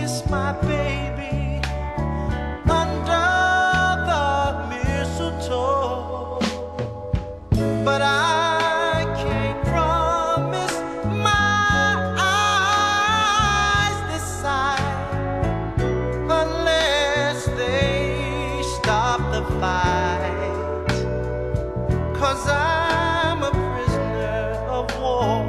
kiss my baby under the mistletoe, but I can't promise my eyes this side unless they stop the fight, 'cause I'm a prisoner of war,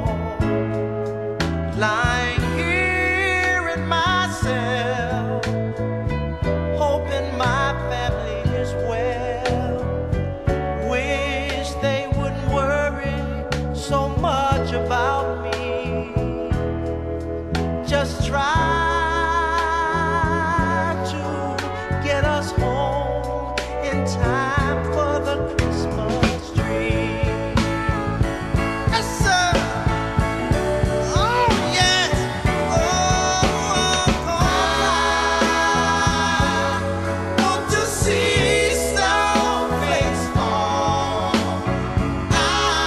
lying here in my cell, hoping my family is well. Wish they wouldn't worry so much about me. Just try to get us home in time for the Christmas tree. Yes, sir. Oh, yes. Oh, 'cause I want to see snowflakes fall. I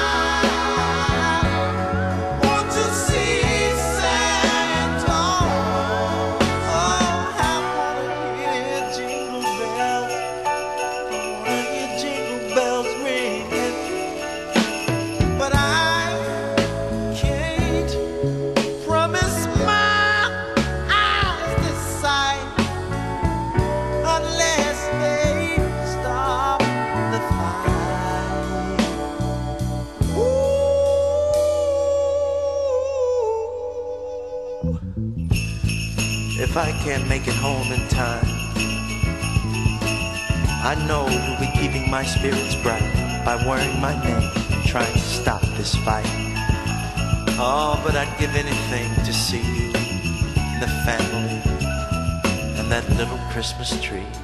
want to see Santa. Oh, I wanna hear jingle bells. I wanna hear jingle bells ringing, but I can't promise my eyes this sight unless they stop the fight. Ooh. If I can't make it home in time, I know you'll be keeping my spirits bright by wearing my name, trying to stop this fight. Oh, but I'd give anything to see you and the family and that little Christmas tree.